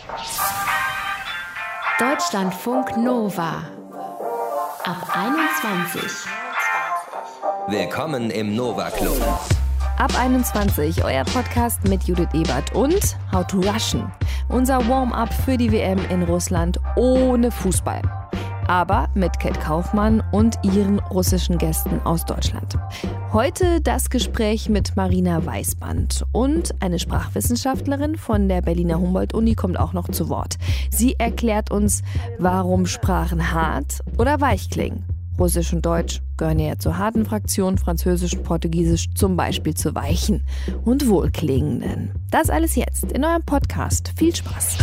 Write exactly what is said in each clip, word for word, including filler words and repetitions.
Deutschlandfunk Nova ab einundzwanzig. Willkommen im Nova Club. Ab einundzwanzig, euer Podcast mit Judith Ebert und How to Russian. Unser Warm-up für die W M in Russland ohne Fußball. Aber mit Cat Kaufmann und ihren russischen Gästen aus Deutschland. Heute das Gespräch mit Marina Weißband und eine Sprachwissenschaftlerin von der Berliner Humboldt-Uni kommt auch noch zu Wort. Sie erklärt uns, warum Sprachen hart oder weich klingen. Russisch und Deutsch gehören ja zur harten Fraktion, Französisch und Portugiesisch zum Beispiel zur weichen und wohlklingenden. Das alles jetzt in eurem Podcast. Viel Spaß!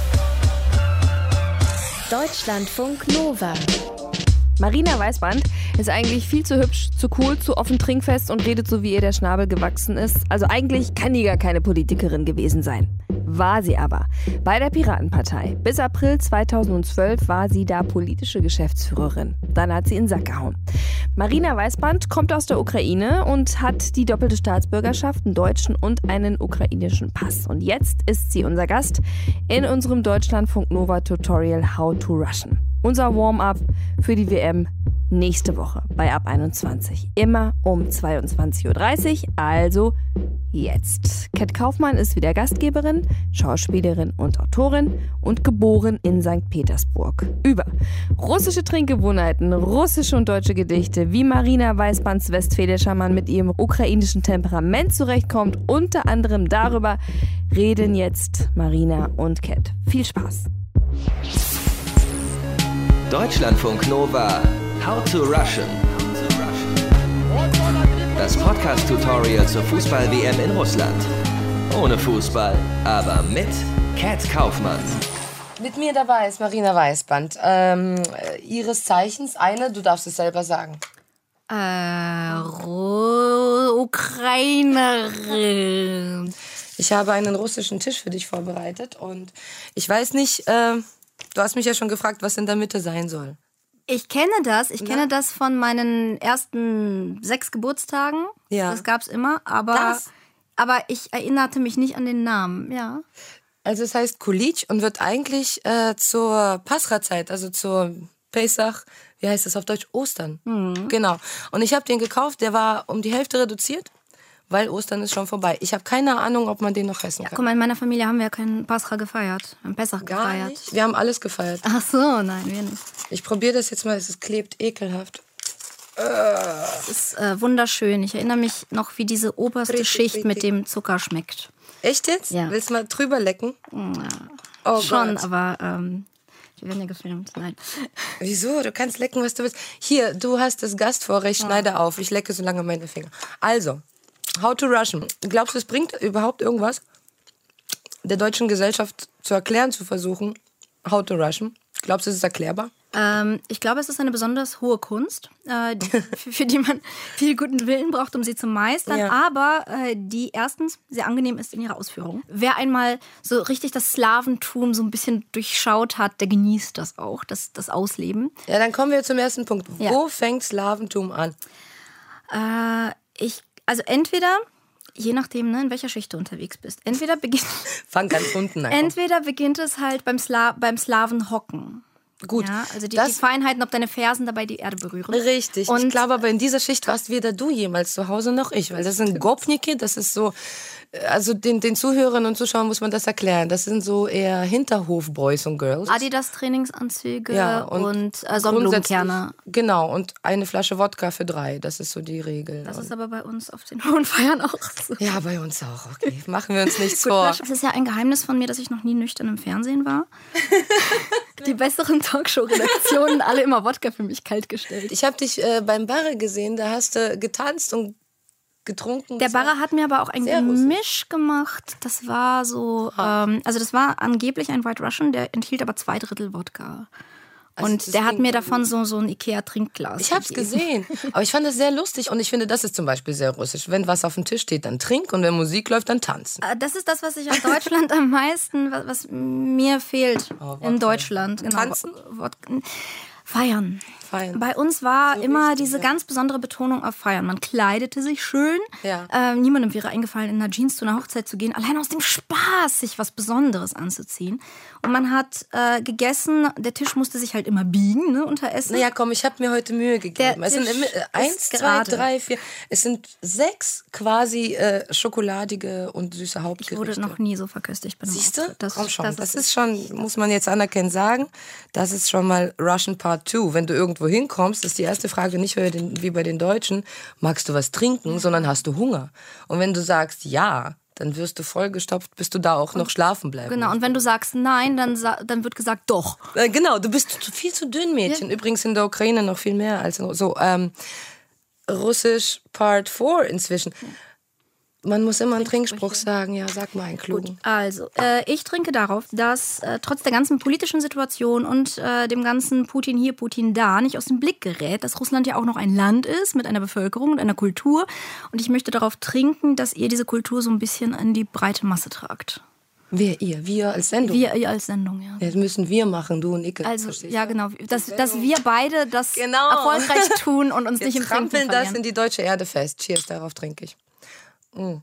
Deutschlandfunk Nova. Marina Weißband ist eigentlich viel zu hübsch, zu cool, zu offen trinkfest und redet so, wie ihr der Schnabel gewachsen ist. Also eigentlich kann die gar keine Politikerin gewesen sein. War sie aber. Bei der Piratenpartei. Bis April zweitausendzwölf war sie da politische Geschäftsführerin. Dann hat sie in den Sack gehauen. Marina Weißband kommt aus der Ukraine und hat die doppelte Staatsbürgerschaft, einen deutschen und einen ukrainischen Pass. Und jetzt ist sie unser Gast in unserem Deutschlandfunk Nova Tutorial How to Russian. Unser Warm-up für die W M nächste Woche bei Ab einundzwanzig. Immer um zweiundzwanzig Uhr dreißig, also jetzt. Cat Kaufmann ist wieder Gastgeberin, Schauspielerin und Autorin und geboren in Sankt Petersburg. Über russische Trinkgewohnheiten, russische und deutsche Gedichte, wie Marina Weißbands westfälischer Mann mit ihrem ukrainischen Temperament zurechtkommt, unter anderem darüber reden jetzt Marina und Cat. Viel Spaß! Deutschlandfunk Nova, How to Russian. Das Podcast-Tutorial zur Fußball-W M in Russland. Ohne Fußball, aber mit Cat Kaufmann. Mit mir dabei ist Marina Weißband. Ähm, ihres Zeichens eine, du darfst es selber sagen. Äh, Ukrainerin. Ich habe einen russischen Tisch für dich vorbereitet und ich weiß nicht, äh, du hast mich ja schon gefragt, was in der Mitte sein soll. Ich kenne das. Ich kenne ja. das von meinen ersten sechs Geburtstagen. Ja. Das gab's immer. Aber, das? aber ich erinnerte mich nicht an den Namen. Ja. Also es heißt Kulitsch und wird eigentlich äh, zur Pascha-Zeit, also zur Pesach, wie heißt das auf Deutsch? Ostern. Mhm. Genau. Und ich habe den gekauft, der war um die Hälfte reduziert, weil Ostern ist schon vorbei. Ich habe keine Ahnung, ob man den noch essen ja, kann. Guck mal, in meiner Familie haben wir ja keinen Pascha gefeiert. Wir haben Pesach Gar gefeiert. Nicht. Wir haben alles gefeiert. Ach so, nein, wir nicht. Ich probiere das jetzt mal, es klebt ekelhaft. Es ist äh, wunderschön. Ich erinnere mich noch, wie diese oberste richtig, Schicht richtig. mit dem Zucker schmeckt. Echt jetzt? Ja. Willst du mal drüber lecken? Ja. Oh Schon, Gott. aber ähm, die werden ja gefilmt. Nein. Wieso? Du kannst lecken, was du willst. Hier, du hast das Gastvorrecht, schneide auf. Ich lecke so lange meine Finger. Also, How to Russian. Glaubst du, es bringt überhaupt irgendwas, der deutschen Gesellschaft zu erklären, zu versuchen, How to Russian? Glaubst du, es ist erklärbar? Ähm, ich glaube, es ist eine besonders hohe Kunst, äh, die, für, für die man viel guten Willen braucht, um sie zu meistern. Ja. Aber äh, die erstens sehr angenehm ist in ihrer Ausführung. Wer einmal so richtig das Slawentum so ein bisschen durchschaut hat, der genießt das auch, das, das Ausleben. Ja, dann kommen wir zum ersten Punkt. Ja. Wo fängt Slawentum an? Äh, ich, also entweder, je nachdem, ne, in welcher Schicht du unterwegs bist, entweder beginnt, Fang ganz unten an. entweder beginnt es halt beim, Sla beim Slawenhocken. Gut, Ja, also die, das- die Feinheiten, ob deine Fersen dabei die Erde berühren. Richtig. Und ich glaube aber in dieser Schicht warst weder du jemals zu Hause noch ich, weil das sind Gopniki, das ist so, also den, den Zuhörern und Zuschauern muss man das erklären. Das sind so eher Hinterhof-Boys und Girls. Adidas-Trainingsanzüge Ja, und, und und äh, Sonnenblumenkerne. grundsätzlich- Genau, und eine Flasche Wodka für drei, das ist so die Regel. Das Und- ist aber bei uns auf den hohen Feiern auch so. ja, bei uns auch, okay. Machen wir uns nichts Gut, vor. es ist ja ein Geheimnis von mir, dass ich noch nie nüchtern im Fernsehen war. Die besseren Talkshow-Redaktionen, alle immer Wodka für mich kalt gestellt. Ich habe dich äh, beim Barre gesehen, da hast du getanzt und getrunken. Der Das war- Barra hat mir aber auch ein sehr Gemisch gemacht. Das war so, ähm, also das war angeblich ein White Russian, der enthielt aber zwei Drittel Wodka. Also Und das der hat klingt mir gut. davon so, so ein Ikea-Trinkglas Ich hab's gegeben. gesehen, aber ich fand das sehr lustig und ich finde, das ist zum Beispiel sehr russisch. Wenn was auf dem Tisch steht, dann trink und wenn Musik läuft, dann tanzen. Äh, Das ist das, was ich aus Deutschland am meisten, was, was mir fehlt Oh, Wodka. in Deutschland. Genau. Tanzen? Wodka. Feiern. Feiern. Bei uns war So immer wichtig, diese ja. ganz besondere Betonung auf Feiern. Man kleidete sich schön. Ja. Ähm, niemandem wäre eingefallen, in einer Jeans zu einer Hochzeit zu gehen. Allein aus dem Spaß, sich was Besonderes anzuziehen. Und man hat äh, gegessen. Der Tisch musste sich halt immer biegen, ne, unter Essen. Naja, komm, ich habe mir heute Mühe gegeben. Der Es sind Tisch immer, äh, eins, ist zwei, gerade. drei, vier. Es sind sechs quasi äh, schokoladige und süße Hauptgerichte. Ich wurde noch nie so verköstigt bei einem Siehst du? Auftritt. Das, Komm schon. das Das, ist ist schon, muss man jetzt anerkennen sagen, das ist schon mal Russian Part zwei. Wenn du irgendwo hinkommst, ist die erste Frage nicht wie bei den, wie bei den Deutschen, magst du was trinken, sondern hast du Hunger? Und wenn du sagst ja, dann wirst du vollgestopft, bis du da auch noch schlafen bleiben Genau, musst. und wenn du sagst nein, dann, sa- dann wird gesagt doch. Äh, Genau, du bist zu- viel zu dünn, Mädchen. Ja. Übrigens in der Ukraine noch viel mehr als in, so. Ähm, Russisch Part vier inzwischen. Man muss immer einen Trinkspruch sagen. Ja, sag mal einen klugen. Also, äh, ich trinke darauf, dass äh, trotz der ganzen politischen Situation und äh, dem ganzen Putin hier, Putin da nicht aus dem Blick gerät, dass Russland ja auch noch ein Land ist mit einer Bevölkerung und einer Kultur. Und ich möchte darauf trinken, dass ihr diese Kultur so ein bisschen in die breite Masse tragt. Wer, ihr? Wir als Sendung? Wir, ihr als Sendung, ja. Das müssen wir machen, du und ich. Also, verstehst ja, du? genau. Dass, dass wir beide das Genau. erfolgreich tun und uns Wir nicht im Trinken trampeln das verlieren. in die deutsche Erde fest. Cheers, darauf trinke ich. Mm.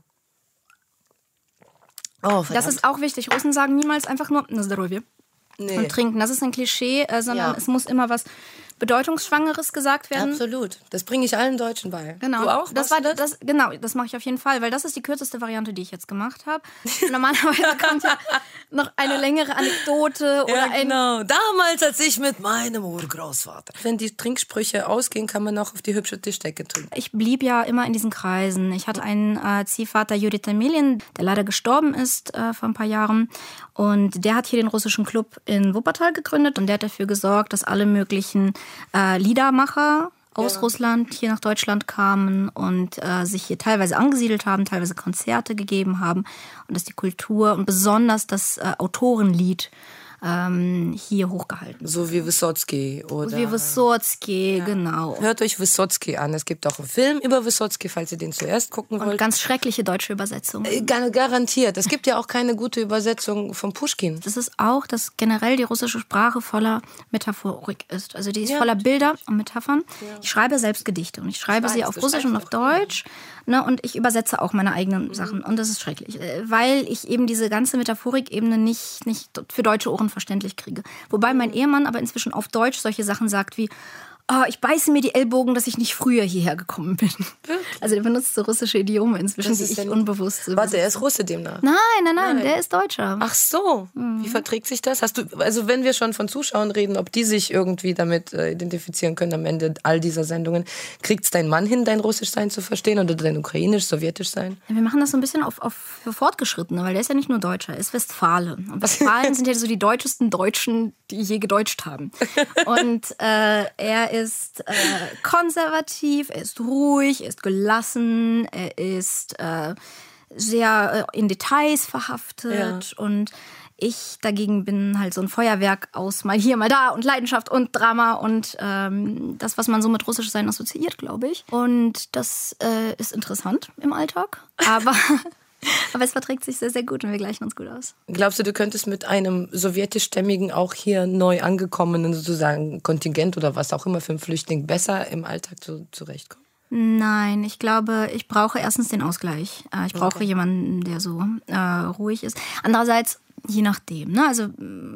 Oh, verdammt. Das ist auch wichtig. Russen sagen niemals einfach nur na здоровье Nee. und trinken. Das ist ein Klischee, äh, sondern Ja. es muss immer was Bedeutungsschwangeres gesagt werden. Absolut. Das bringe ich allen Deutschen bei. Genau. Du auch? Das Machst war du das? Genau, das mache ich auf jeden Fall, weil das ist die kürzeste Variante, die ich jetzt gemacht habe. Normalerweise kommt ja noch eine längere Anekdote oder Ja, ein genau. Damals, als ich mit meinem Urgroßvater. Wenn die Trinksprüche ausgehen, kann man auch auf die hübsche Tischdecke trinken. Ich blieb ja immer in diesen Kreisen. Ich hatte einen äh, Ziehvater, Juri Tamilin, der leider gestorben ist äh, vor ein paar Jahren. Und der hat hier den russischen Club in Wuppertal gegründet und der hat dafür gesorgt, dass alle möglichen äh, Liedermacher aus Ja. Russland hier nach Deutschland kamen und äh, sich hier teilweise angesiedelt haben, teilweise Konzerte gegeben haben und dass die Kultur und besonders das äh, Autorenlied ähm, hier hochgehalten. So wie Wysotsky oder... Wie Wysotsky, genau. Hört euch Wysotsky an. Es gibt auch einen Film über Wysotsky, falls ihr den zuerst gucken Und wollt. ganz schreckliche deutsche Übersetzungen. Äh, gar- Garantiert. Es gibt ja auch keine gute Übersetzung von Puschkin. Das ist auch, dass generell die russische Sprache voller Metaphorik ist. Also die ist Ja. voller Bilder und Metaphern. Ich schreibe selbst Gedichte und ich schreibe Ich sie weiß, auf du Russisch und auf schreibst auch. Deutsch. Ne, und ich übersetze auch meine eigenen Mhm. Sachen. Und das ist schrecklich, äh, weil ich eben diese ganze Metaphorik-Ebene nicht, nicht für deutsche Ohren verständlich kriege. Wobei Mhm. mein Ehemann aber inzwischen auf Deutsch solche Sachen sagt wie, oh, ich beiße mir die Ellbogen, dass ich nicht früher hierher gekommen bin. Also der benutzt so russische Idiome inzwischen, Das die ist ich ja nicht- unbewusst so Warte, er ist Russe demnach. Nein, nein, nein, Nein. der ist Deutscher. Ach so, Mhm. wie verträgt sich das? Hast du, also wenn wir schon von Zuschauern reden, ob die sich irgendwie damit äh, identifizieren können am Ende all dieser Sendungen, kriegt's dein Mann hin, dein Russisch-Sein zu verstehen oder dein Ukrainisch-Sowjetisch-Sein? Ja, wir machen das so ein bisschen auf, auf für Fortgeschrittene, weil der ist ja nicht nur Deutscher, er ist Westfale. Und Westfalen sind ja so die deutschesten Deutschen, die je gedeutscht haben. Und äh, er ist äh, konservativ, er ist ruhig, er ist gelassen, er ist äh, sehr äh, in Details verhaftet und ich dagegen bin halt so ein Feuerwerk aus mal hier, mal da und Leidenschaft und Drama und ähm, das, was man so mit russisch sein assoziiert, glaube ich. Und das äh, ist interessant im Alltag, aber, aber es verträgt sich sehr, sehr gut und wir gleichen uns gut aus. Glaubst du, du könntest mit einem sowjetischstämmigen, auch hier neu angekommenen sozusagen Kontingent oder was auch immer für einen Flüchtling besser im Alltag zu, zurechtkommen? Nein, ich glaube, ich brauche erstens den Ausgleich. Äh, Ich brauche jemanden, der so äh, ruhig ist. Andererseits, je nachdem. Ne? Also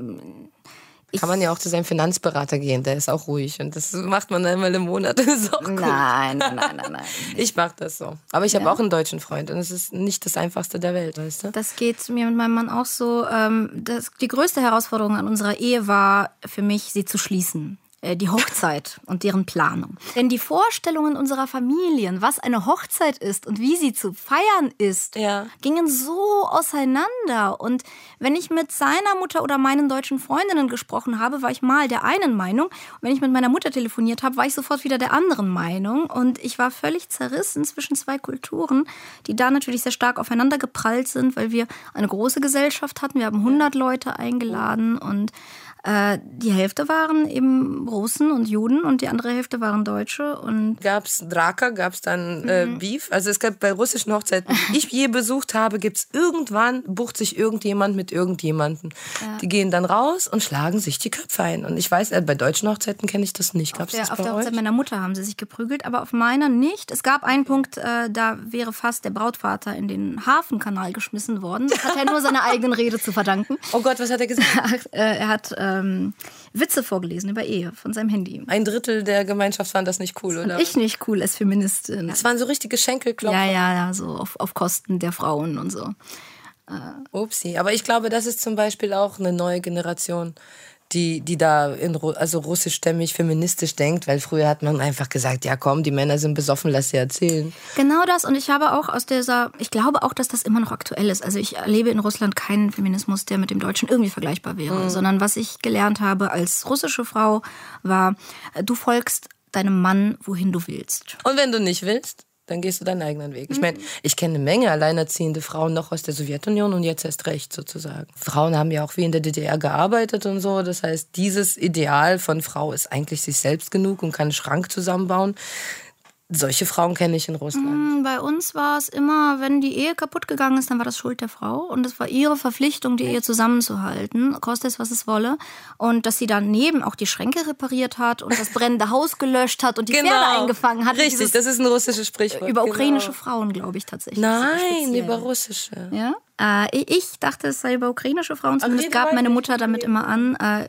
Kann man ja auch zu seinem Finanzberater gehen, der ist auch ruhig und das macht man einmal im Monat. Das ist auch gut. nein, nein, nein, nein, nein. Ich mache das so. Aber ich habe Ja? auch einen deutschen Freund und es ist nicht das Einfachste der Welt, weißt du? Das geht mir mit meinem Mann auch so. Ähm, das, die größte Herausforderung an unserer Ehe war für mich, sie zu schließen. Äh, Die Hochzeit und deren Planung. Denn die Vorstellungen unserer Familien, was eine Hochzeit ist und wie sie zu feiern ist, Ja. gingen so auseinander. Und wenn ich mit seiner Mutter oder meinen deutschen Freundinnen gesprochen habe, war ich mal der einen Meinung. Und wenn ich mit meiner Mutter telefoniert habe, war ich sofort wieder der anderen Meinung. Und ich war völlig zerrissen zwischen zwei Kulturen, die da natürlich sehr stark aufeinander geprallt sind, weil wir eine große Gesellschaft hatten. Wir haben hundert Leute eingeladen und Äh, die Hälfte waren eben Russen und Juden und die andere Hälfte waren Deutsche. Und gab es Draka, gab es dann äh, mhm. Beef? Also es gab bei russischen Hochzeiten, die ich je besucht habe, gibt es irgendwann, bucht sich irgendjemand mit irgendjemandem. Ja. Die gehen dann raus und schlagen sich die Köpfe ein. Und ich weiß, äh, bei deutschen Hochzeiten kenne ich das nicht. Gab's auf der, das bei auf der Hochzeit euch? meiner Mutter haben sie sich geprügelt, aber auf meiner nicht. Es gab einen Punkt, äh, da wäre fast der Brautvater in den Hafenkanal geschmissen worden. Das hat er nur seiner eigenen Rede zu verdanken. Oh Gott, was hat er gesagt? Er hat ähm, Witze vorgelesen über Ehe von seinem Handy. Ein Drittel der Gemeinschaft fand das nicht cool, oder? Ich nicht cool als Feministin. Das waren so richtige Schenkelklopfer. Ja, ja, ja, so auf, auf Kosten der Frauen und so. Äh. Upsi, aber ich glaube, das ist zum Beispiel auch eine neue Generation, die, die da in, also russischstämmig, feministisch denkt, weil früher hat man einfach gesagt, ja komm, die Männer sind besoffen, lass sie erzählen. Genau das, und ich habe auch aus dieser, ich glaube auch, dass das immer noch aktuell ist. Also ich erlebe in Russland keinen Feminismus, der mit dem Deutschen irgendwie vergleichbar wäre, mhm. sondern was ich gelernt habe als russische Frau war, du folgst deinem Mann, wohin du willst. Und wenn du nicht willst? Dann gehst du deinen eigenen Weg. Ich meine, ich kenne eine Menge alleinerziehende Frauen noch aus der Sowjetunion und jetzt erst recht sozusagen. Frauen haben ja auch wie in der D D R gearbeitet und so. Das heißt, dieses Ideal von Frau ist eigentlich sich selbst genug und kann einen Schrank zusammenbauen. Solche Frauen kenne ich in Russland. Bei uns war es immer, wenn die Ehe kaputt gegangen ist, dann war das Schuld der Frau. Und es war ihre Verpflichtung, die Ehe zusammenzuhalten, koste es, was es wolle. Und dass sie daneben auch die Schränke repariert hat und das brennende Haus gelöscht hat und die genau. Pferde eingefangen hat. Richtig, das ist ein russisches Sprichwort. Über ukrainische genau. Frauen, glaube ich, tatsächlich. Nein, über russische. Ja? Äh, ich dachte, es sei über ukrainische Frauen. Zumindest gab meine Mutter damit immer an. Äh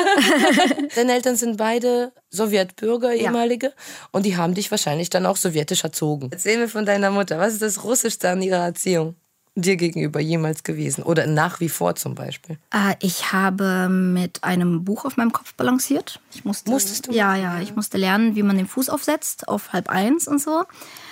Deine Eltern sind beide Sowjetbürger, ehemalige. Ja. Und die haben dich wahrscheinlich dann auch sowjetisch erzogen. Erzähl mir von deiner Mutter. Was ist das Russischste an ihrer Erziehung dir gegenüber jemals gewesen? Oder nach wie vor zum Beispiel? Äh, ich habe mit einem Buch auf meinem Kopf balanciert. Ich musste, Musstest du? Ja, ja. Ich musste lernen, wie man den Fuß aufsetzt, auf halb eins und so.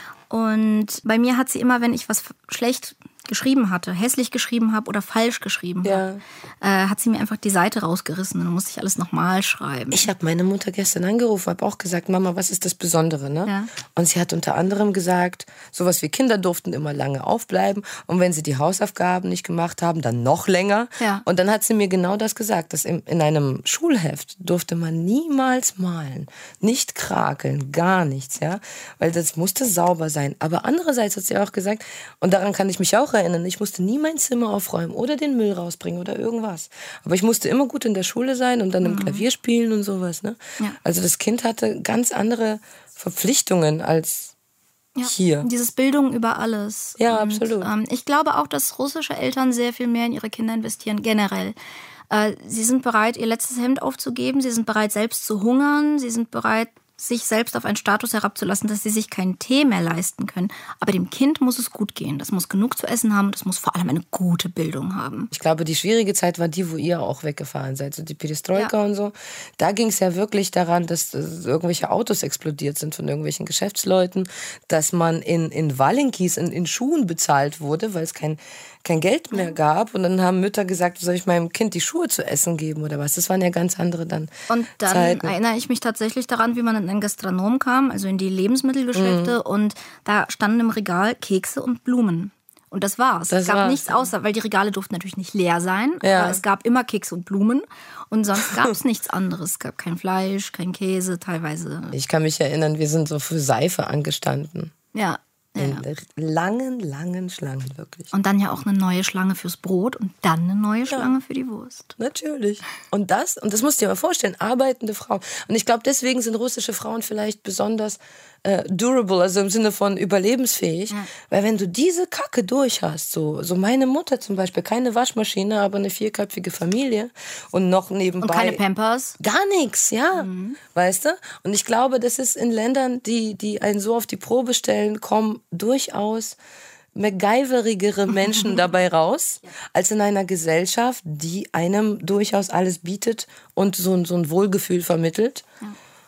Und bei mir hat sie immer, wenn ich was schlecht geschrieben hatte, hässlich geschrieben habe oder falsch geschrieben ja. habe, äh, hat sie mir einfach die Seite rausgerissen und dann musste ich alles nochmal schreiben. Ich habe meine Mutter gestern angerufen, habe auch gesagt, Mama, was ist das Besondere? Ne? Ja. Und sie hat unter anderem gesagt, sowas wie Kinder durften immer lange aufbleiben und wenn sie die Hausaufgaben nicht gemacht haben, dann noch länger. Ja. Und dann hat sie mir genau das gesagt, dass in, in einem Schulheft durfte man niemals malen, nicht krakeln, gar nichts, ja, weil das musste sauber sein. Aber andererseits hat sie auch gesagt, und daran kann ich mich auch erinnern, ich musste nie mein Zimmer aufräumen oder den Müll rausbringen oder irgendwas. Aber ich musste immer gut in der Schule sein und dann im mhm. Klavier spielen und sowas. Ne? Ja. Also das Kind hatte ganz andere Verpflichtungen als ja. hier. Dieses Bildung über alles. Ja, und, absolut. Ähm, ich glaube auch, dass russische Eltern sehr viel mehr in ihre Kinder investieren, generell. Äh, sie sind bereit, ihr letztes Hemd aufzugeben, sie sind bereit, selbst zu hungern, sie sind bereit, sich selbst auf einen Status herabzulassen, dass sie sich keinen Tee mehr leisten können. Aber dem Kind muss es gut gehen. Das muss genug zu essen haben. Das muss vor allem eine gute Bildung haben. Ich glaube, die schwierige Zeit war die, wo ihr auch weggefahren seid. So die Perestroika ja. und so. Da ging es ja wirklich daran, dass, dass irgendwelche Autos explodiert sind von irgendwelchen Geschäftsleuten. Dass man in, in Walinkis, in, in Schuhen bezahlt wurde, weil es kein, kein Geld mehr gab. Und dann haben Mütter gesagt, soll ich meinem Kind die Schuhe zu essen geben oder was? Das waren ja ganz andere dann Und dann Zeiten. erinnere ich mich tatsächlich daran, wie man in einen Gastronom kam, also in die Lebensmittelgeschäfte, mhm. und da standen im Regal Kekse und Blumen. Und das war's. Das es gab war's, nichts ja. außer, weil die Regale durften natürlich nicht leer sein, ja. aber es gab immer Kekse und Blumen und sonst gab es nichts anderes. Es gab kein Fleisch, kein Käse, teilweise. Ich kann mich erinnern, wir sind so für Seife angestanden. Ja. In ja. langen, langen Schlangen, wirklich. Und dann ja auch eine neue Schlange fürs Brot und dann eine neue Schlange ja. für die Wurst. Natürlich. Und das, und das musst du dir mal vorstellen, arbeitende Frauen. Und ich glaube, deswegen sind russische Frauen vielleicht besonders äh, durable, also im Sinne von überlebensfähig. Ja. Weil wenn du diese Kacke durch hast, so, so meine Mutter zum Beispiel, keine Waschmaschine, aber eine vierköpfige Familie und noch nebenbei... Und keine Pampers? Gar nichts, ja. Mhm. Weißt du? Und ich glaube, das ist in Ländern, die, die einen so auf die Probe stellen, kommen durchaus MacGyverigere Menschen dabei raus, ja. als in einer Gesellschaft, die einem durchaus alles bietet und so, so ein Wohlgefühl vermittelt. Ja.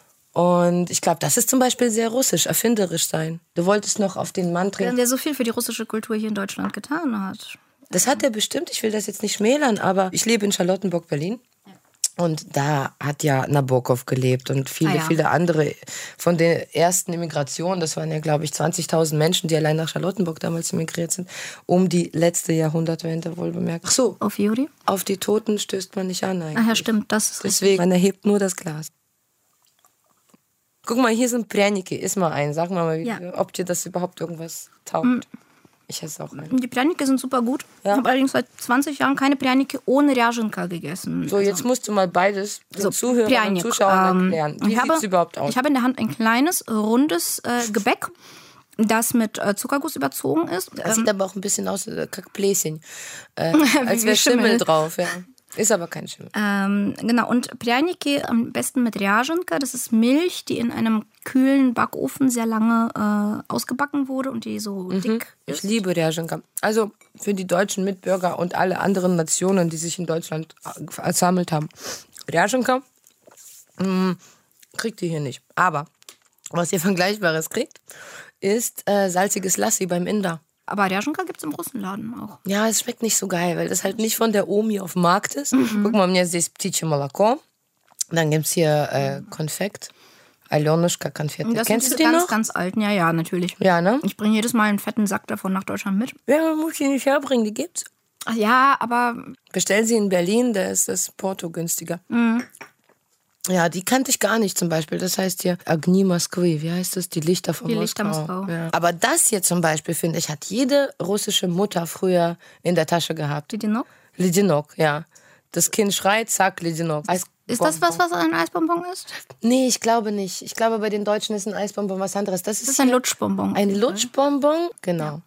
Und ich glaube, das ist zum Beispiel sehr russisch, erfinderisch sein. Du wolltest noch auf den Mann trinken. Der so viel für die russische Kultur hier in Deutschland getan hat. Das hat er bestimmt, ich will das jetzt nicht schmälern, aber ich lebe in Charlottenburg, Berlin. Ja. Und da hat ja Nabokov gelebt und viele, Ah, ja. viele andere von den ersten Immigrationen, das waren ja, glaube ich, zwanzigtausend Menschen, die allein nach Charlottenburg damals emigriert sind, um die letzte Jahrhundertwende wohl bemerkt. Ach so, Auf Juri? auf die Toten stößt man nicht an eigentlich. Ach ja, stimmt, das ist richtig. Deswegen, man erhebt nur das Glas. Guck mal, hier sind Prяники, iss mal ein. Sag mal, wie, Ja. ob dir das überhaupt irgendwas taugt. Ich esse auch einen. Die Prянiki sind super gut. Ja. Ich habe allerdings seit zwanzig Jahren keine Prянiki ohne Rjaschenka gegessen. So, jetzt musst du mal beides den So, Zuhörern und Prjanik, Zuschauern ähm, erklären. Wie ich sieht habe, es überhaupt aus? Ich habe in der Hand ein kleines, rundes äh, Gebäck, das mit äh, Zuckerguss überzogen ist. Das Ähm, sieht aber auch ein bisschen aus wie Kackbläschen. Äh, als wie wäre Schimmel Schimmel. drauf, ja. Ist aber kein Schimmel. Ähm, genau, und Prянiki am besten mit Rjaschenka. Das ist Milch, die in einem kühlen Backofen sehr lange äh, ausgebacken wurde und die so dick Ich ist. liebe Rjaschenka. Also für die deutschen Mitbürger und alle anderen Nationen, die sich in Deutschland versammelt haben. Rjaschenka mh, kriegt ihr hier nicht. Aber was ihr Vergleichbares kriegt, ist äh, salziges Lassi beim Inder. Aber Rjaschenka gibt es im Russenladen auch. Ja, es schmeckt nicht so geil, weil das halt nicht von der Omi auf dem Markt ist. Guck mal, у меня здесь птичье молоко. Dann gibt es hier äh, Konfekt. Aljonuschka Konfette. Das Kennst du sind die diese ganz, noch? ganz alten, ja, ja, natürlich. Ja, ne? Ich bringe jedes Mal einen fetten Sack davon nach Deutschland mit. Ja, man muss die nicht herbringen, die gibt's. Ach ja, aber Bestellen sie in Berlin, da ist das Porto günstiger. Ja, die kannte ich gar nicht zum Beispiel. Das heißt hier Agni Moskwy. Wie heißt das? Die Lichter von Die Moskau. Lichter Moskau. Ja. Aber das hier zum Beispiel, finde ich, hat jede russische Mutter früher in der Tasche gehabt. die die noch? Ledinok, ja. Das Kind schreit, zack, Ledinok. Ist das was, was ein Eisbonbon ist? Nee, ich glaube nicht. Ich glaube, bei den Deutschen ist ein Eisbonbon was anderes. Das ist, Das ist ein hier Lutschbonbon. ein Lutschbonbon, genau.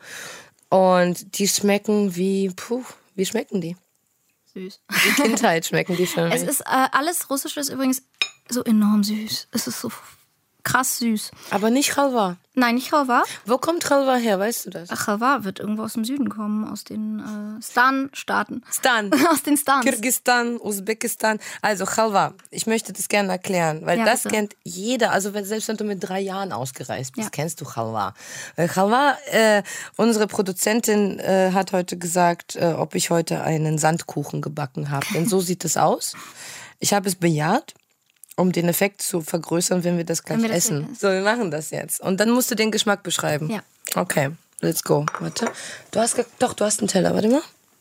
Und die schmecken wie, puh, wie schmecken die? Süß. Wie Kindheit schmecken die für mich. Es ist äh, alles Russische ist übrigens so enorm süß. Es ist so krass süß. Aber nicht Chalva. Nein, nicht Chalva. Wo kommt Chalva her, weißt du das? Ach, Chalva wird irgendwo aus dem Süden kommen, aus den äh, Stan-Staaten. Stan. Aus den Stans. Kirgisistan, Usbekistan. Also Chalva, ich möchte das gerne erklären, weil Ja, das bitte. kennt jeder. Also wenn, selbst wenn du mit drei Jahren ausgereist bist, Ja. kennst du Chalva. Weil Chalva, äh, unsere Produzentin äh, hat heute gesagt, äh, ob ich heute einen Sandkuchen gebacken habe. Denn so sieht es aus. Ich habe es bejaht, um den Effekt zu vergrößern, wenn wir das gleich Wenn wir das essen. essen. So, wir machen das jetzt. Und dann musst du den Geschmack beschreiben. Ja. Okay, let's go. Warte. Du hast ge- doch, du hast einen Teller. Warte mal.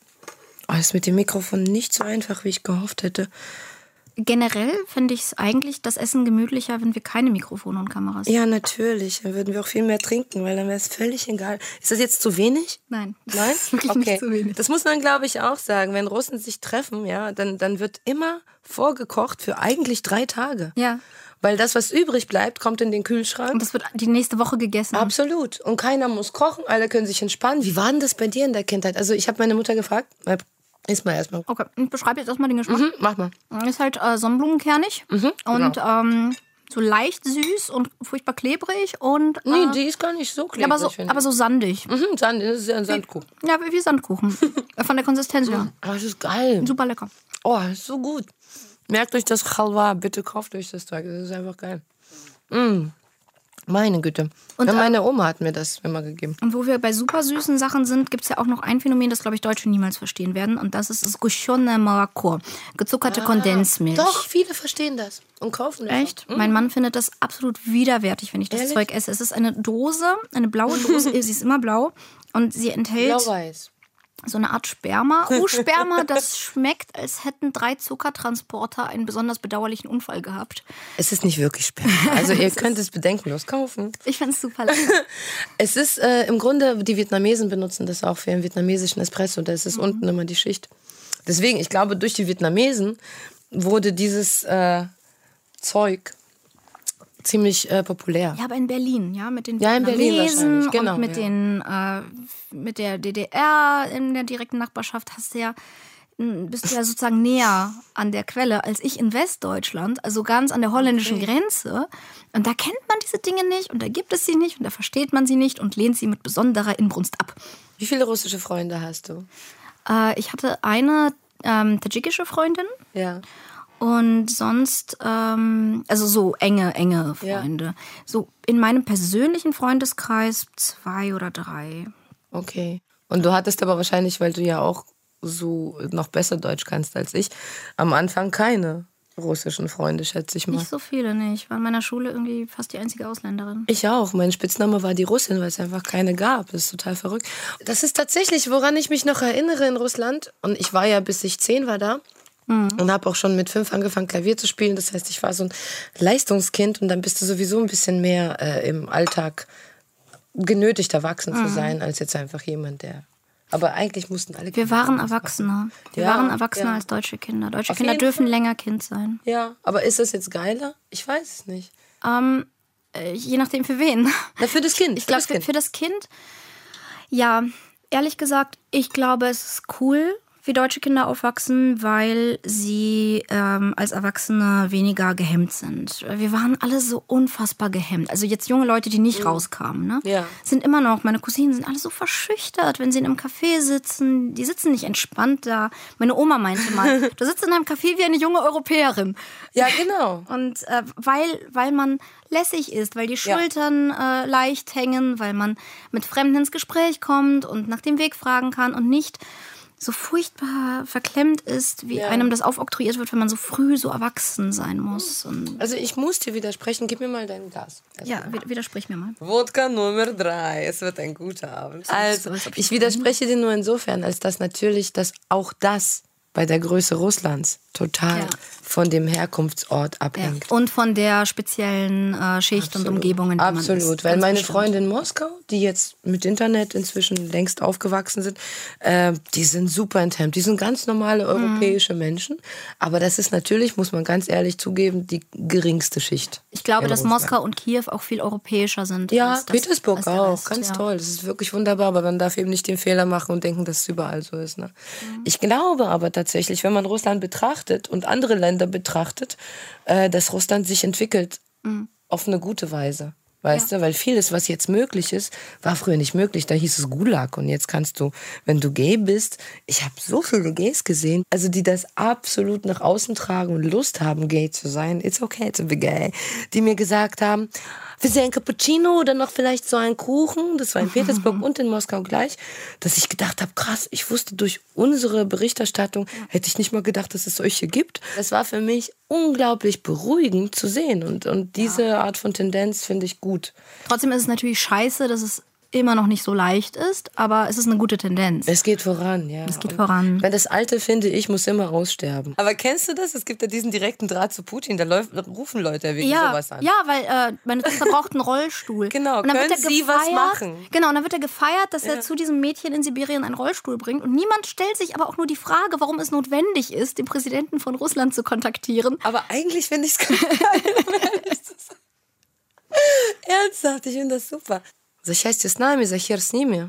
Oh, ist mit dem Mikrofon nicht so einfach, wie ich gehofft hätte. Generell finde ich es eigentlich das Essen gemütlicher, wenn wir keine Mikrofone und Kameras haben. Ja, natürlich. Dann würden wir auch viel mehr trinken, weil dann wäre es völlig egal. Ist das jetzt zu wenig? Nein. Nein? Das ist wirklich Okay. nicht zu wenig. Das muss man, glaube ich, auch sagen. Wenn Russen sich treffen, ja, dann, dann wird immer vorgekocht für eigentlich drei Tage. Ja. Weil das, was übrig bleibt, kommt in den Kühlschrank. Und das wird die nächste Woche gegessen. Absolut. Und keiner muss kochen, alle können sich entspannen. Wie war denn das bei dir in der Kindheit? Also ich habe meine Mutter gefragt, äh, iss mal erstmal. Okay, ich beschreibe jetzt erstmal den Geschmack. Mhm, mach mal. Ist halt äh, Sonnenblumenkernig und ähm, so leicht süß und furchtbar klebrig und äh, Nee, die ist gar nicht so klebrig. aber so finde aber so sandig. ich. Mhm, Sand, das ist ja ein Sandkuchen. Ja, wie wie Sandkuchen. Von der Konsistenz her. Aber das ist geil. Super lecker. Oh, das ist so gut. Merkt euch das Chalva, bitte kauft euch das Zeug. Das ist einfach geil. Mm. Meine Güte. Und, ja, äh, meine Oma hat mir das immer gegeben. Und wo wir bei super süßen Sachen sind, gibt es ja auch noch ein Phänomen, das, glaube ich, Deutsche niemals verstehen werden. Und das ist sgushone молоко. Gezuckerte Kondensmilch. Doch, viele verstehen das und kaufen das. Echt? Mein Mann findet das absolut widerwärtig, wenn ich das Ehrlich? Zeug esse. Es ist eine Dose, eine blaue Dose, sie ist immer blau. Und sie enthält Blau-Weiß. so eine Art Sperma. Oh, Sperma, das schmeckt, als hätten drei Zuckertransporter einen besonders bedauerlichen Unfall gehabt. Es ist nicht wirklich Sperma. Also ihr könnt es bedenkenlos kaufen. Ich finde es super lecker. Es ist äh, im Grunde, die Vietnamesen benutzen das auch für einen vietnamesischen Espresso. Da ist es Mhm. unten immer die Schicht. Deswegen, ich glaube, durch die Vietnamesen wurde dieses äh, Zeug ziemlich äh, populär. Ja, aber in Berlin, ja, mit den Ja, in Berlin Vietnamesen wahrscheinlich, genau, und mit ja. den äh, mit der D D R in der direkten Nachbarschaft hast du ja m, bist du ja sozusagen näher an der Quelle als ich in Westdeutschland, also ganz an der holländischen Grenze. Und da kennt man diese Dinge nicht und da gibt es sie nicht und da versteht man sie nicht und lehnt sie mit besonderer Inbrunst ab. Wie viele russische Freunde hast du? Äh, ich hatte eine ähm, tadschikische Freundin. Ja. Und sonst, ähm, also so enge, enge Freunde. So in meinem persönlichen Freundeskreis zwei oder drei. Okay. Und du hattest aber wahrscheinlich, weil du ja auch so noch besser Deutsch kannst als ich, am Anfang keine russischen Freunde, schätze ich mal. Nicht so viele, nee. Ich war in meiner Schule irgendwie fast die einzige Ausländerin. Ich auch. Mein Spitzname war die Russin, weil es einfach keine gab. Das ist total verrückt. Das ist tatsächlich, woran ich mich noch erinnere in Russland. Und ich war ja, bis ich zehn war da. Mhm. Und habe auch schon mit fünf angefangen, Klavier zu spielen. Das heißt, ich war so ein Leistungskind. Und dann bist du sowieso ein bisschen mehr äh, im Alltag genötigt, erwachsen mhm. zu sein, als jetzt einfach jemand, der... Aber eigentlich mussten alle... Wir waren Erwachsene. Wir ja, waren Erwachsener ja. als deutsche Kinder. Deutsche Auf Kinder dürfen Fall. länger Kind sein. Ja, aber ist das jetzt geiler? Ich weiß es nicht. Ähm, äh, je nachdem für wen. Na, für das Kind. Ich glaube, für, für das Kind, ja, ehrlich gesagt, ich glaube, es ist cool, wie deutsche Kinder aufwachsen, weil sie ähm, als Erwachsene weniger gehemmt sind. Wir waren alle so unfassbar gehemmt. Also jetzt junge Leute, die nicht mhm. rauskamen, ne? Ja. Sind immer noch, meine Cousinen sind alle so verschüchtert, wenn sie in einem Café sitzen. Die sitzen nicht entspannt da. Meine Oma meinte mal, du sitzt in einem Café wie eine junge Europäerin. Ja, genau. Und äh, weil, weil man lässig ist, weil die Schultern ja. äh, leicht hängen, weil man mit Fremden ins Gespräch kommt und nach dem Weg fragen kann und nicht so furchtbar verklemmt ist, wie ja. einem das aufoktroyiert wird, wenn man so früh so erwachsen sein muss. Und also ich muss dir widersprechen. Gib mir mal dein Glas. Ja, widersprich mir mal. Wodka Nummer drei. Es wird ein guter Abend. Also, ich widerspreche dir nur insofern, als dass natürlich dass auch das bei der Größe Russlands total ja. von dem Herkunftsort abhängt. Ja. Und von der speziellen äh, Schicht Absolut. und Umgebung, in der man ist. Absolut, weil meine bestimmt. Freunde in Moskau, die jetzt mit Internet inzwischen längst aufgewachsen sind, äh, die sind super enthemmt. Die sind ganz normale europäische mhm. Menschen. Aber das ist natürlich, muss man ganz ehrlich zugeben, die geringste Schicht. Ich glaube, dass Russland. Moskau und Kiew auch viel europäischer sind. Ja, als das, Petersburg als auch. Rest, ganz ja. toll. Das ist wirklich wunderbar. Aber man darf eben nicht den Fehler machen und denken, dass es überall so ist. Ne? Mhm. Ich glaube aber tatsächlich, wenn man Russland betrachtet und andere Länder betrachtet, äh, dass Russland sich entwickelt mhm. auf eine gute Weise. Weißt ja. du, weil vieles, was jetzt möglich ist, war früher nicht möglich. Da hieß es Gulag. Und jetzt kannst du, wenn du gay bist, ich habe so viele Gays gesehen, also die das absolut nach außen tragen und Lust haben, gay zu sein. It's okay to be gay. Die mir gesagt haben, wir sehen ein Cappuccino oder noch vielleicht so einen Kuchen. Das war in Petersburg und in Moskau gleich. Dass ich gedacht habe, krass, ich wusste durch unsere Berichterstattung, hätte ich nicht mal gedacht, dass es solche gibt. Das war für mich unglaublich beruhigend zu sehen. Und, und diese ja. Art von Tendenz finde ich gut. Trotzdem ist es natürlich scheiße, dass es immer noch nicht so leicht ist, aber es ist eine gute Tendenz. Es geht voran, ja. Es geht und voran. Weil das Alte, finde ich, muss immer aussterben. Aber kennst du das? Es gibt ja diesen direkten Draht zu Putin, da läuft, rufen Leute wegen ja, sowas an. Ja, weil äh, meine Tochter braucht einen Rollstuhl. Genau, und dann können wird er Sie gefeiert, was machen? Genau, und dann wird er gefeiert, dass ja. er zu diesem Mädchen in Sibirien einen Rollstuhl bringt. Und niemand stellt sich aber auch nur die Frage, warum es notwendig ist, den Präsidenten von Russland zu kontaktieren. Aber eigentlich finde ich es geil. Ernsthaft, ich finde das super. За счастье с нами, за хер с ними.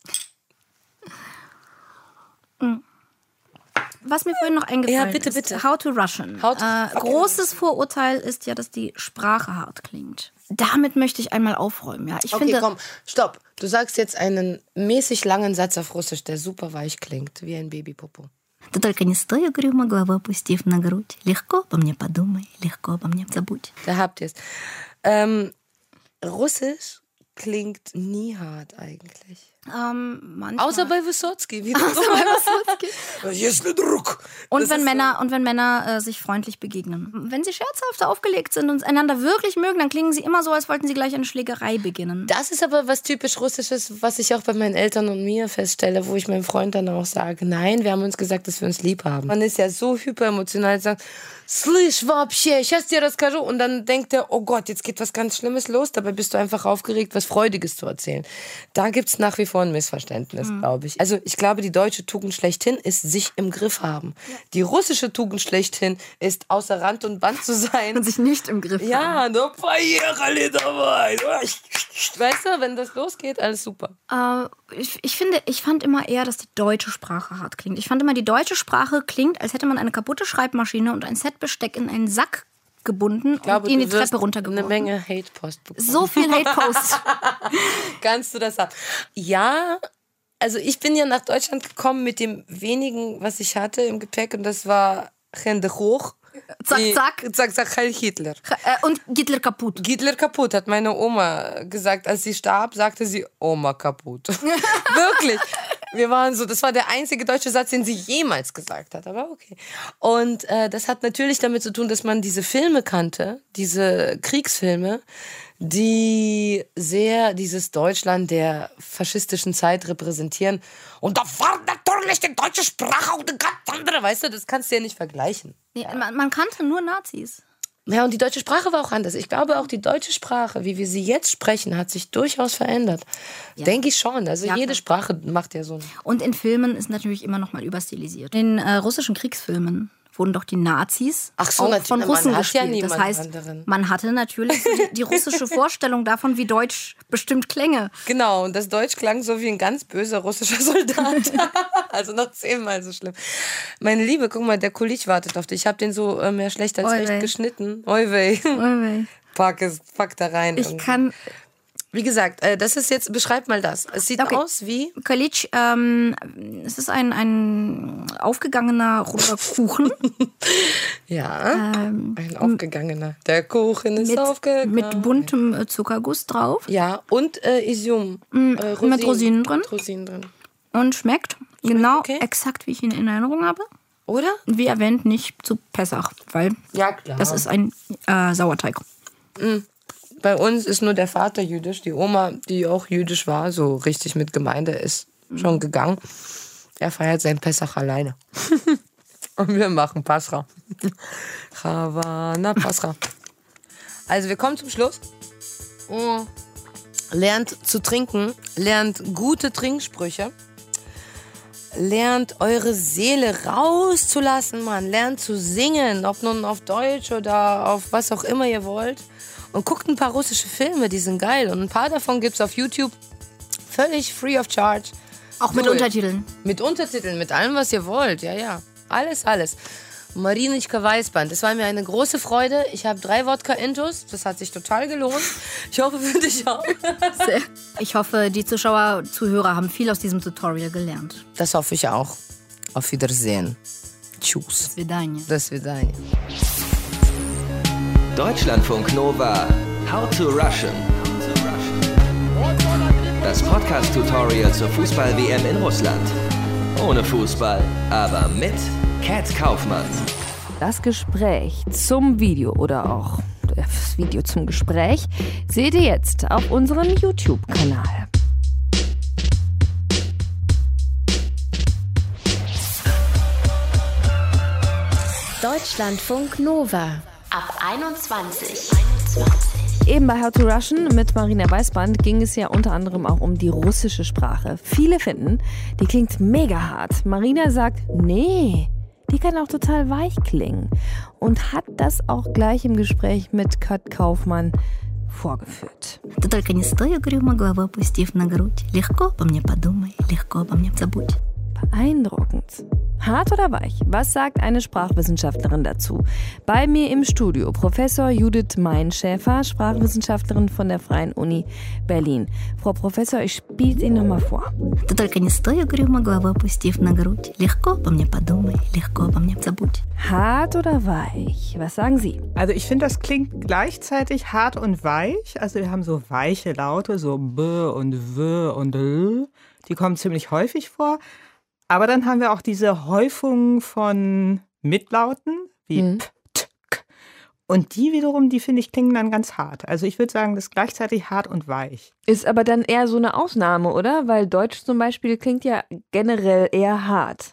Was mir vorhin noch eingefallen ja, bitte, ist, bitte. How to Russian. How to, äh, okay. Großes Vorurteil ist ja, dass die Sprache hart klingt. Damit möchte ich einmal aufräumen. Ja, ich okay, finde, komm, stopp. Du sagst jetzt einen mäßig langen Satz auf Russisch, der super weich klingt, wie ein Babypopo. Ты только не стой угрюмо, голову опустив на грудь. Легко обо мне подумай, легко обо мне забудь. Da habt ihr es. Ähm, Russisch klingt nie hart eigentlich. Ähm, Außer bei Wysotsky. Wie Außer bei Wysotsky. Есть Druck. Und wenn Männer, so. und wenn Männer äh, sich freundlich begegnen. Wenn sie scherzhaft aufgelegt sind und einander wirklich mögen, dann klingen sie immer so, als wollten sie gleich eine Schlägerei beginnen. Das ist aber was typisch Russisches, was ich auch bei meinen Eltern und mir feststelle, wo ich meinem Freund dann auch sage, nein, wir haben uns gesagt, dass wir uns lieb haben. Man ist ja so hyperemotional, sagt, слышь, вообще, сейчас dir расскажу. Und dann denkt er, oh Gott, jetzt geht was ganz Schlimmes los. Dabei bist du einfach aufgeregt, was Freudiges zu erzählen. Da gibt es nach wie vor ein Missverständnis, mhm. glaube ich. Also ich glaube, die deutsche Tugend schlechthin ist sich im Griff haben. Ja. Die russische Tugend schlechthin ist außer Rand und Band zu sein. Und sich nicht im Griff ja, haben. Ja, поехали dabei. Weißt du, wenn das losgeht, alles super. Äh, ich, ich finde, ich fand immer eher, dass die deutsche Sprache hart klingt. Ich fand immer, die deutsche Sprache klingt, als hätte man eine kaputte Schreibmaschine und ein Set Besteck in einen Sack gebunden ich glaube, und ihn die Treppe runtergeworfen. Eine Menge Hate-Post bekommen. So viel Hate-Post. Kannst du das haben? Ja, also ich bin ja nach Deutschland gekommen mit dem wenigen, was ich hatte im Gepäck und das war Hände hoch. Zack, zack. Zack, zack, Heil Hitler. Und Hitler kaputt. Hitler kaputt, hat meine Oma gesagt. Als sie starb, sagte sie, Oma kaputt. Wirklich. Wir waren so, das war der einzige deutsche Satz, den sie jemals gesagt hat, aber okay. Und äh, das hat natürlich damit zu tun, dass man diese Filme kannte, diese Kriegsfilme, die sehr dieses Deutschland der faschistischen Zeit repräsentieren. Und da war natürlich die deutsche Sprache auch eine ganz andere, weißt du, das kannst du ja nicht vergleichen. Nee, man, man kannte nur Nazis. Ja, und die deutsche Sprache war auch anders. Ich glaube, auch die deutsche Sprache, wie wir sie jetzt sprechen, hat sich durchaus verändert. Ja. Denke ich schon. Also ja, jede klar. Sprache macht ja so. Und in Filmen ist natürlich immer noch mal überstilisiert. In äh, russischen Kriegsfilmen wurden doch die Nazis Ach so, auch von Russen man gespielt. Hat ja das heißt, anderen. man hatte natürlich so die, die russische Vorstellung davon, wie Deutsch bestimmt klänge. Genau, und das Deutsch klang so wie ein ganz böser russischer Soldat. Also noch zehnmal so schlimm. Meine Liebe, guck mal, der Kulich wartet auf dich. Ich habe den so äh, mehr schlecht als Oi recht wei. geschnitten. Oi wei. Oi wei. Pack, es, pack da rein. Ich irgendwie. kann... Wie gesagt, äh, das ist jetzt, beschreib mal das. Es sieht Okay. aus wie... Kalitsch, ähm, es ist ein, ein aufgegangener roter Kuchen. Ja, ähm, ein aufgegangener. Der Kuchen ist mit, aufgegangen. mit buntem äh, Zuckerguss drauf. Ja, und äh, Isium. Mm, äh, mit Rosinen drin. Mit Rosinen drin. Und schmeckt genau okay? exakt, wie ich ihn in Erinnerung habe. Oder? Wie erwähnt, nicht zu Pessach, weil Ja, klar. das ist ein äh, Sauerteig. Bei uns ist nur der Vater jüdisch. Die Oma, die auch jüdisch war, so richtig mit Gemeinde, ist schon gegangen. Er feiert seinen Pessach alleine. Und wir machen Pascha. Havana Pascha. Also wir kommen zum Schluss. Oh. Lernt zu trinken, lernt gute Trinksprüche, lernt eure Seele rauszulassen, Mann. Lernt zu singen, ob nun auf Deutsch oder auf was auch immer ihr wollt. Und guckt ein paar russische Filme, die sind geil. Und ein paar davon gibt's auf YouTube völlig free of charge. Auch mit Cool. Untertiteln. Mit Untertiteln, mit allem, was ihr wollt. Ja, ja. Alles, alles. Marinitschka Weißband. Das war mir eine große Freude. Ich habe drei Wodka-Intus. Das hat sich total gelohnt. Ich hoffe für dich auch. Sehr. Ich hoffe, die Zuschauer, Zuhörer haben viel aus diesem Tutorial gelernt. Das hoffe ich auch. Auf Wiedersehen. Tschüss. Свидания. До свидания. Deutschlandfunk Nova. How to Russian. Das Podcast-Tutorial zur Fußball-W M in Russland. Ohne Fußball, aber mit Cat Kaufmann. Das Gespräch zum Video oder auch das Video zum Gespräch seht ihr jetzt auf unserem YouTube-Kanal. Deutschlandfunk Nova. Ab einundzwanzig. Eben bei How to Russian mit Marina Weißband ging es ja unter anderem auch um die russische Sprache. Viele finden, die klingt mega hart. Marina sagt, nee, die kann auch total weich klingen. Und hat das auch gleich im Gespräch mit Cat Kaufmann vorgeführt. Ты только не стой угрюмо, голову опустив на грудь. Легко обо мне подумай, легко обо мне забудь. Beeindruckend. Hart oder weich? Was sagt eine Sprachwissenschaftlerin dazu? Bei mir im Studio Professor Judith Meinschäfer, Sprachwissenschaftlerin von der Freien Uni Berlin. Frau Professor, ich spiele es Ihnen nochmal vor. Ты только не стой угрюмо, голову опустив на грудь. Легко обо мне подумай, легко обо мне забудь. Hart oder weich? Was sagen Sie? Also ich finde, das klingt gleichzeitig hart und weich. Also wir haben so weiche Laute, so b und w und l. Die kommen ziemlich häufig vor. Aber dann haben wir auch diese Häufung von Mitlauten, wie Mhm. p, t, k. Und die wiederum, die finde ich, klingen dann ganz hart. Also ich würde sagen, das ist gleichzeitig hart und weich. Ist aber dann eher so eine Ausnahme, oder? Weil Deutsch zum Beispiel klingt ja generell eher hart.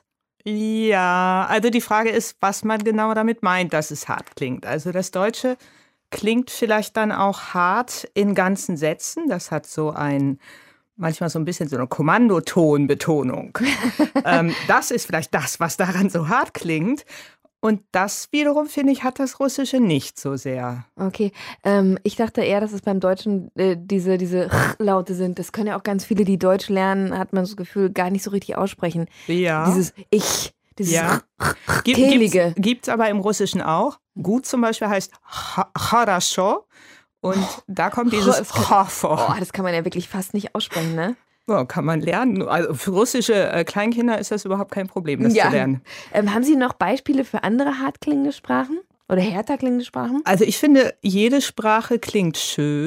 Ja, also die Frage ist, was man genau damit meint, dass es hart klingt. Also das Deutsche klingt vielleicht dann auch hart in ganzen Sätzen. Das hat so ein, manchmal so ein bisschen so eine Kommandotonbetonung. ähm, das ist vielleicht das, was daran so hart klingt. Und das wiederum, finde ich, hat das Russische nicht so sehr. Okay, ähm, ich dachte eher, dass es beim Deutschen äh, diese, diese Laute sind. Das können ja auch ganz viele, die Deutsch lernen, hat man das Gefühl, gar nicht so richtig aussprechen. Ja. Dieses Ich, dieses Ja. Gibt, Kehlige. gibt's, gibt's aber im Russischen auch. Gut zum Beispiel heißt Хорошо. Und da kommt dieses das kann- Хорошо. Oh, das kann man ja wirklich fast nicht aussprechen, ne? Ja, kann man lernen. Also für russische äh, Kleinkinder ist das überhaupt kein Problem, das zu lernen. Ähm, haben Sie noch Beispiele für andere hart klingende Sprachen? Oder härter klingende Sprachen? Also ich finde, jede Sprache klingt schön.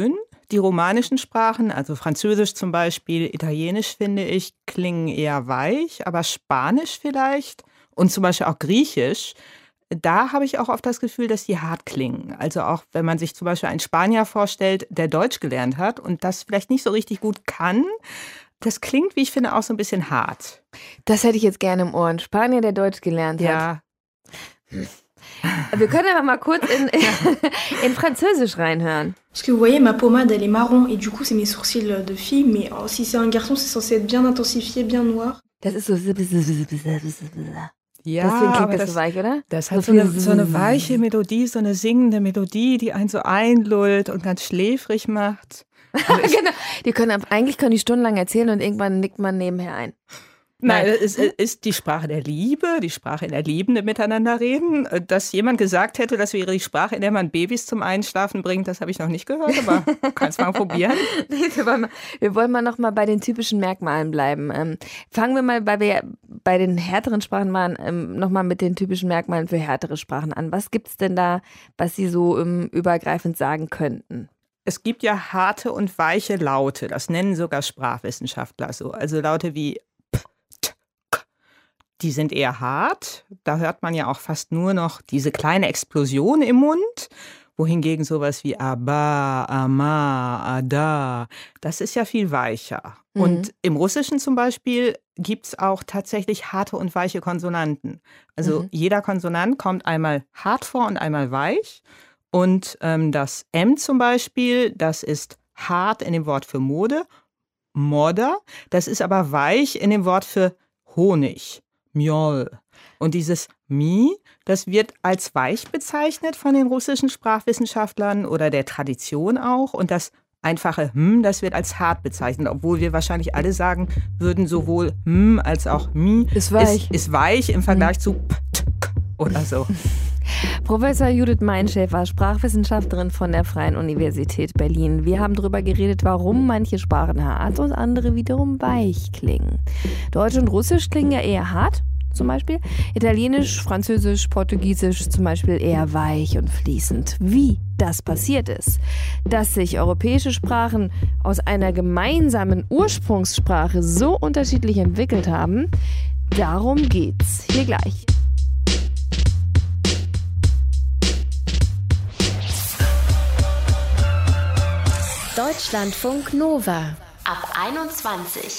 Die romanischen Sprachen, also Französisch zum Beispiel, Italienisch finde ich, klingen eher weich, aber Spanisch vielleicht und zum Beispiel auch Griechisch, da habe ich auch oft das Gefühl, dass die hart klingen. Also auch wenn man sich zum Beispiel einen Spanier vorstellt, der Deutsch gelernt hat und das vielleicht nicht so richtig gut kann, das klingt, wie ich finde, auch so ein bisschen hart. Das hätte ich jetzt gerne im Ohr. Ein Spanier, der Deutsch gelernt hat. Ja. Wir können aber mal kurz in, in Französisch reinhören. Parce que vous voyez, ma pommade, elle est marron et du coup, c'est mes sourcils de fille. Mais oh, si c'est un garçon, c'est censé être bien intensifié, bien noir. Das ist so. Ja, Deswegen klingt aber das so weich, oder? Das hat so eine, so eine weiche Melodie, so eine singende Melodie, die einen so einlullt und ganz schläfrig macht. Also ich, genau. Die können, eigentlich können die stundenlang erzählen und irgendwann nickt man nebenher ein. Nein, es ist die Sprache der Liebe, die Sprache, in der Liebende miteinander reden. Dass jemand gesagt hätte, das wäre die Sprache, in der man Babys zum Einschlafen bringt, das habe ich noch nicht gehört, aber kannst mal probieren. Nee, wir, wollen mal, wir wollen mal noch mal bei den typischen Merkmalen bleiben. Ähm, fangen wir mal, weil wir bei den härteren Sprachen waren, ähm, noch mal mit den typischen Merkmalen für härtere Sprachen an. Was gibt es denn da, was Sie so ähm, übergreifend sagen könnten? Es gibt ja harte und weiche Laute, das nennen sogar Sprachwissenschaftler so. Also Laute wie die sind eher hart. Da hört man ja auch fast nur noch diese kleine Explosion im Mund. Wohingegen sowas wie Aba, Ama, Ada, das ist ja viel weicher. Mhm. Und im Russischen zum Beispiel gibt es auch tatsächlich harte und weiche Konsonanten. Also mhm. jeder Konsonant kommt einmal hart vor und einmal weich. Und ähm, das M zum Beispiel, das ist hart in dem Wort für Mode, Moda. Das ist aber weich in dem Wort für Honig. Mjol. Und dieses Mi, das wird als weich bezeichnet von den russischen Sprachwissenschaftlern oder der Tradition auch. Und das einfache Hm, das wird als hart bezeichnet, obwohl wir wahrscheinlich alle sagen würden, sowohl Hm als auch Mi ist weich, ist, ist weich im Vergleich hm. zu P, T, K oder so. Professor Judith Meinschäfer, Sprachwissenschaftlerin von der Freien Universität Berlin. Wir haben darüber geredet, warum manche Sprachen hart und andere wiederum weich klingen. Deutsch und Russisch klingen ja eher hart, zum Beispiel. Italienisch, Französisch, Portugiesisch zum Beispiel eher weich und fließend. Wie das passiert ist, dass sich europäische Sprachen aus einer gemeinsamen Ursprungssprache so unterschiedlich entwickelt haben, darum geht's hier gleich. Deutschlandfunk Nova ab einundzwanzig.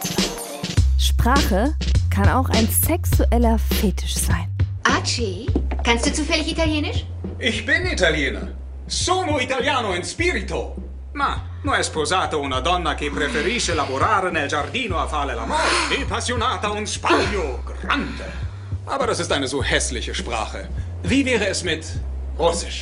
Sprache kann auch ein sexueller Fetisch sein. Archie, kannst du zufällig Italienisch? Ich bin Italiener. Sono italiano in spirito. Ma non è sposato una donna che preferisce lavorare nel giardino a fare l'amore. E passionata un spaglio grande. Aber das ist eine so hässliche Sprache. Wie wäre es mit Russisch?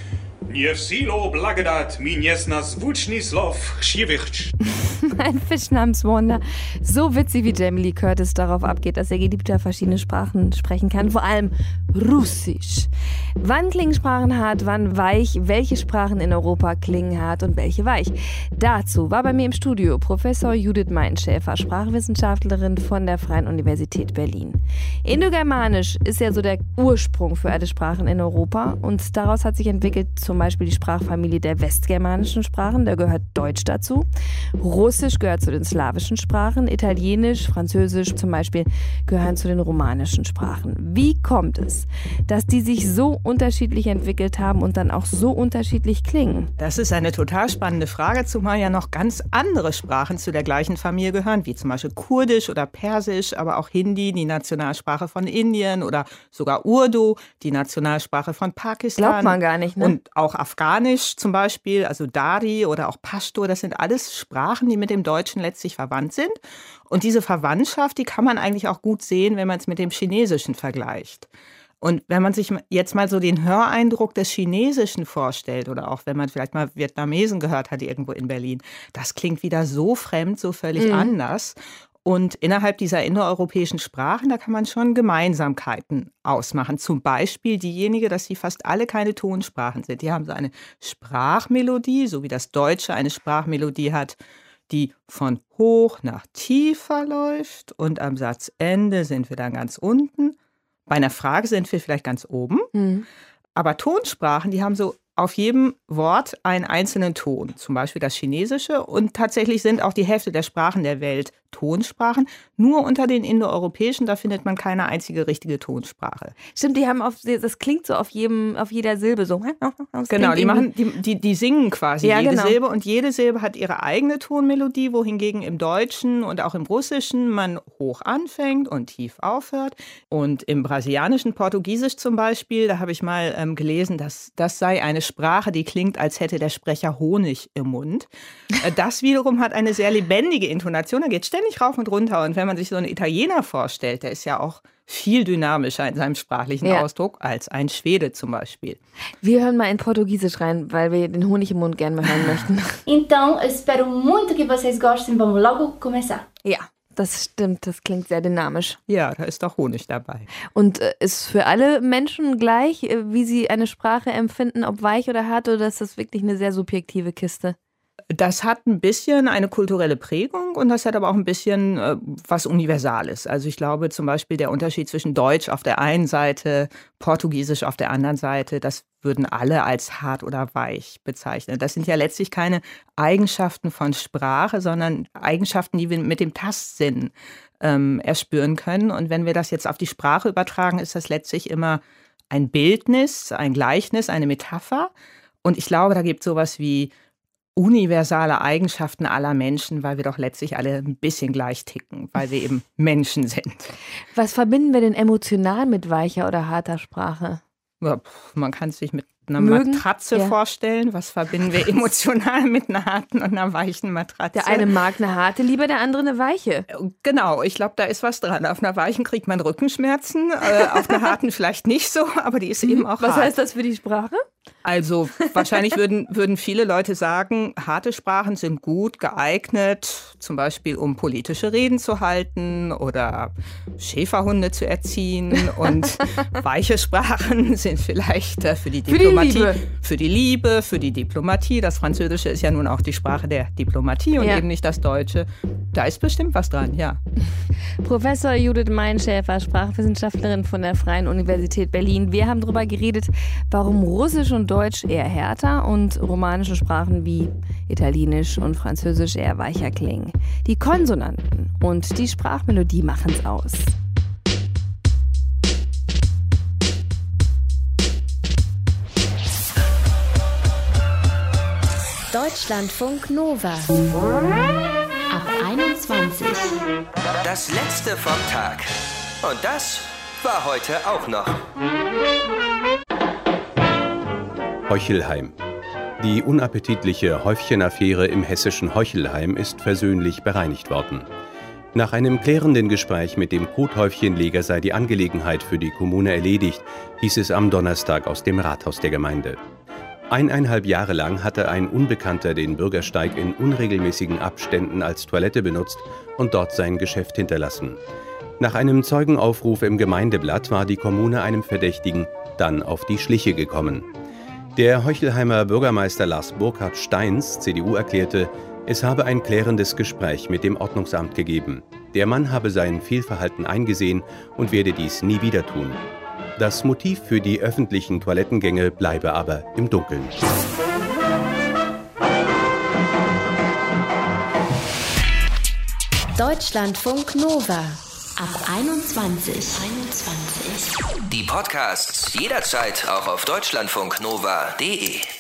Nievsilo blagedat minjesna zvuchnislov chivich. Ein Fisch namens Wanda. So witzig wie Jamie Lee Curtis darauf abgeht, dass ihr Geliebter verschiedene Sprachen sprechen kann, vor allem Russisch. Wann klingen Sprachen hart, wann weich? Welche Sprachen in Europa klingen hart und welche weich? Dazu war bei mir im Studio Professor Judith Meinschäfer, Sprachwissenschaftlerin von der Freien Universität Berlin. Indogermanisch ist ja so der Ursprung für alle Sprachen in Europa und daraus hat sich entwickelt zum Beispiel die Sprachfamilie der westgermanischen Sprachen, da gehört Deutsch dazu. Russisch gehört zu den slawischen Sprachen, Italienisch, Französisch zum Beispiel gehören zu den romanischen Sprachen. Wie kommt es, dass die sich so unterschiedlich entwickelt haben und dann auch so unterschiedlich klingen? Das ist eine total spannende Frage, zumal ja noch ganz andere Sprachen zu der gleichen Familie gehören, wie zum Beispiel Kurdisch oder Persisch, aber auch Hindi, die Nationalsprache von Indien oder sogar Urdu, die Nationalsprache von Pakistan. Glaubt man gar nicht, ne? Und auch Afghanisch zum Beispiel, also Dari oder auch Pashto, das sind alles Sprachen, die mit dem Deutschen letztlich verwandt sind. Und diese Verwandtschaft, die kann man eigentlich auch gut sehen, wenn man es mit dem Chinesischen vergleicht. Und wenn man sich jetzt mal so den Höreindruck des Chinesischen vorstellt oder auch wenn man vielleicht mal Vietnamesen gehört hat irgendwo in Berlin, das klingt wieder so fremd, so völlig mhm. anders. Und innerhalb dieser indoeuropäischen Sprachen, da kann man schon Gemeinsamkeiten ausmachen. Zum Beispiel diejenige, dass sie fast alle keine Tonsprachen sind. Die haben so eine Sprachmelodie, so wie das Deutsche eine Sprachmelodie hat, die von hoch nach tief verläuft. Und am Satzende sind wir dann ganz unten. Bei einer Frage sind wir vielleicht ganz oben. Mhm. Aber Tonsprachen, die haben so auf jedem Wort einen einzelnen Ton, zum Beispiel das Chinesische. Und tatsächlich sind auch die Hälfte der Sprachen der Welt Tonsprachen. Nur unter den indoeuropäischen, da findet man keine einzige richtige Tonsprache. Stimmt, die haben auf, das klingt so auf jedem, auf jeder Silbe so. Das genau, die machen, die, die, die singen quasi ja, jede genau. Silbe und jede Silbe hat ihre eigene Tonmelodie, wohingegen im Deutschen und auch im Russischen man hoch anfängt und tief aufhört. Und im brasilianischen Portugiesisch zum Beispiel, da habe ich mal ähm, gelesen, dass das sei eine Sprache, die klingt, als hätte der Sprecher Honig im Mund. Äh, das wiederum hat eine sehr lebendige Intonation, da geht ständig rauf und runter. Und wenn man sich so einen Italiener vorstellt, der ist ja auch viel dynamischer in seinem sprachlichen ja. Ausdruck als ein Schwede zum Beispiel. Wir hören mal in Portugiesisch rein, weil wir den Honig im Mund gerne mal hören möchten. Então, espero muito que vocês gostem. Vamos logo começar. Ja, das stimmt. Das klingt sehr dynamisch. Ja, da ist doch Honig dabei. Und äh, ist für alle Menschen gleich, äh, wie sie eine Sprache empfinden, ob weich oder hart, oder ist das wirklich eine sehr subjektive Kiste? Das hat ein bisschen eine kulturelle Prägung und das hat aber auch ein bisschen äh, was Universales. Also ich glaube zum Beispiel der Unterschied zwischen Deutsch auf der einen Seite, Portugiesisch auf der anderen Seite, das würden alle als hart oder weich bezeichnen. Das sind ja letztlich keine Eigenschaften von Sprache, sondern Eigenschaften, die wir mit dem Tastsinn ähm, erspüren können. Und wenn wir das jetzt auf die Sprache übertragen, ist das letztlich immer ein Bildnis, ein Gleichnis, eine Metapher. Und ich glaube, da gibt es sowas wie universale Eigenschaften aller Menschen, weil wir doch letztlich alle ein bisschen gleich ticken, weil wir eben Menschen sind. Was verbinden wir denn emotional mit weicher oder harter Sprache? Ja, man kann es sich mit einer Mögen? Matratze Ja. vorstellen. Was verbinden wir emotional mit einer harten und einer weichen Matratze? Der eine mag eine harte lieber, der andere eine weiche. Genau, ich glaube, da ist was dran. Auf einer weichen kriegt man Rückenschmerzen, äh, auf einer harten vielleicht nicht so, aber die ist eben auch Was hart. heißt das für die Sprache? Also wahrscheinlich würden, würden viele Leute sagen, harte Sprachen sind gut geeignet, zum Beispiel um politische Reden zu halten oder Schäferhunde zu erziehen. Und weiche Sprachen sind vielleicht äh, für die Diplomatie, Für die Liebe. für die Liebe, für die Diplomatie. Das Französische ist ja nun auch die Sprache der Diplomatie und Ja. eben nicht das Deutsche. Da ist bestimmt was dran, ja. Professor Judith Meinschäfer, Sprachwissenschaftlerin von der Freien Universität Berlin. Wir haben darüber geredet, warum Russisch und Deutsch eher härter und romanische Sprachen wie Italienisch und Französisch eher weicher klingen. Die Konsonanten und die Sprachmelodie machen's aus. Deutschlandfunk Nova. Ab einundzwanzig. Das letzte vom Tag. Und das war heute auch noch. Heuchelheim. Die unappetitliche Häufchenaffäre im hessischen Heuchelheim ist versöhnlich bereinigt worden. Nach einem klärenden Gespräch mit dem Kothäufchenleger sei die Angelegenheit für die Kommune erledigt, hieß es am Donnerstag aus dem Rathaus der Gemeinde. Eineinhalb Jahre lang hatte ein Unbekannter den Bürgersteig in unregelmäßigen Abständen als Toilette benutzt und dort sein Geschäft hinterlassen. Nach einem Zeugenaufruf im Gemeindeblatt war die Kommune einem Verdächtigen dann auf die Schliche gekommen. Der Heuchelheimer Bürgermeister Lars Burkhard Steins, C D U, erklärte, es habe ein klärendes Gespräch mit dem Ordnungsamt gegeben. Der Mann habe sein Fehlverhalten eingesehen und werde dies nie wieder tun. Das Motiv für die öffentlichen Toilettengänge bleibe aber im Dunkeln. Deutschlandfunk Nova. Ab einundzwanzig. einundzwanzig. Die Podcasts jederzeit auch auf deutschlandfunknova punkt de.